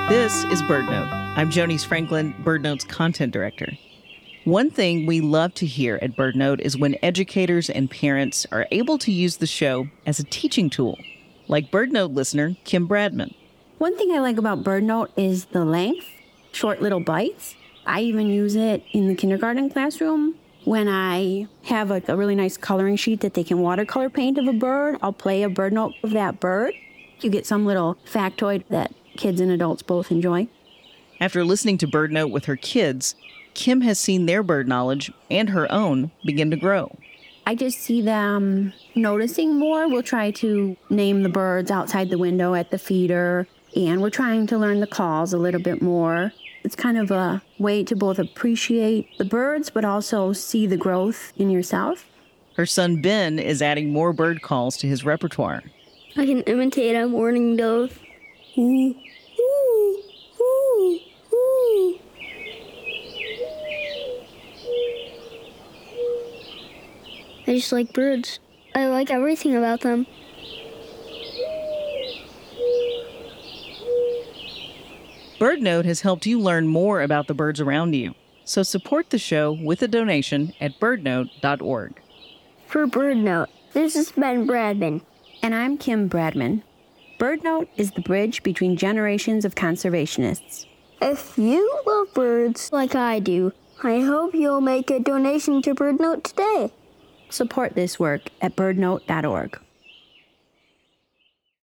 This is BirdNote. I'm Jonice Franklin, BirdNote's content director. One thing we love to hear at BirdNote is when educators and parents are able to use the show as a teaching tool, like BirdNote listener Kim Bradman. One thing I like about BirdNote is the length, short little bites. I even use it in the kindergarten classroom. When I have a really nice coloring sheet that they can watercolor paint of a bird, I'll play a BirdNote of that bird. You get some little factoid that kids and adults both enjoy. After listening to BirdNote with her kids, Kim has seen their bird knowledge and her own begin to grow. I just see them noticing more. We'll try to name the birds outside the window at the feeder, and we're trying to learn the calls a little bit more. It's kind of a way to both appreciate the birds, but also see the growth in yourself. Her son Ben is adding more bird calls to his repertoire. I can imitate a mourning dove. I just like birds. I like everything about them. BirdNote has helped you learn more about the birds around you. So support the show with a donation at birdnote.org. For BirdNote, this is Ben Bradman. And I'm Kim Bradman. BirdNote is the bridge between generations of conservationists. If you love birds like I do, I hope you'll make a donation to BirdNote today. Support this work at birdnote.org.